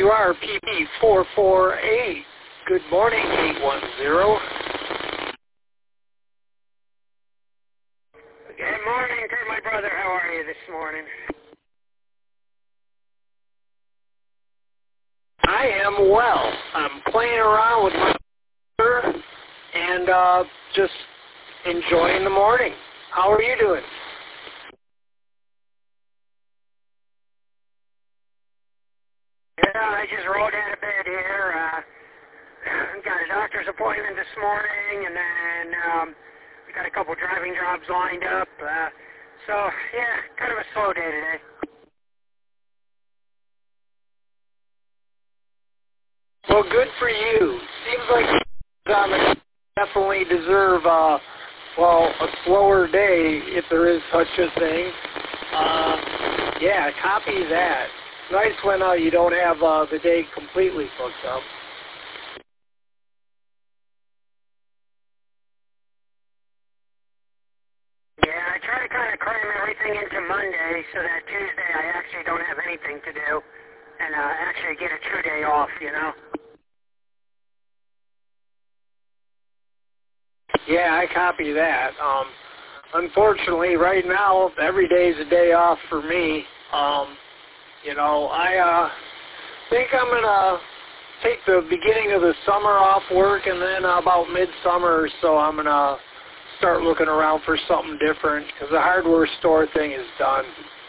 you are, PP448. Good morning, 810. Good morning to my brother. How are you this morning? I am well. I'm playing around with my brother and just enjoying the morning. How are you doing? Yeah, I just rolled out of bed here. Got a doctor's appointment this morning, and then we got a couple driving jobs lined up. So, yeah, kind of a slow day today. Well, good for you. Seems like you definitely deserve, a slower day, if there is such a thing. Yeah, copy that. Nice when you don't have the day completely booked up. Yeah, I try to kind of cram everything into Monday so that Tuesday I actually don't have anything to do and actually get a true day off, you know? Yeah, I copy that. Unfortunately, right now, every day is a day off for me. I think I'm going to take the beginning of the summer off work, and then about midsummer or so, I'm going to start looking around for something different because the hardware store thing is done.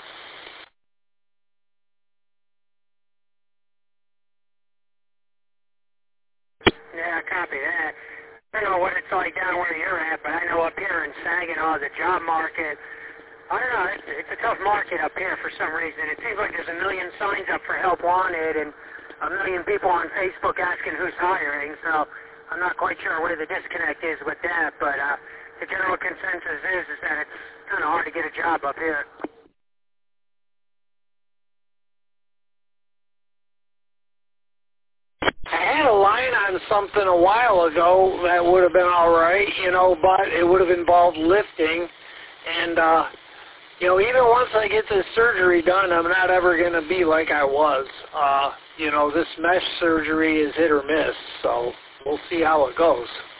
Yeah, copy that. I don't know what it's like down where you're at, but I know up here in Saginaw, the job market, I don't know, it's a tough market up here for some reason. It seems like there's a million signs up for help wanted and a million people on Facebook asking who's hiring, so I'm not quite sure where the disconnect is with that, but the general consensus is that it's kind of hard to get a job up here. I had a line on something a while ago that would have been all right, but it would have involved lifting, and even once I get this surgery done, I'm not ever going to be like I was. This mesh surgery is hit or miss, so we'll see how it goes.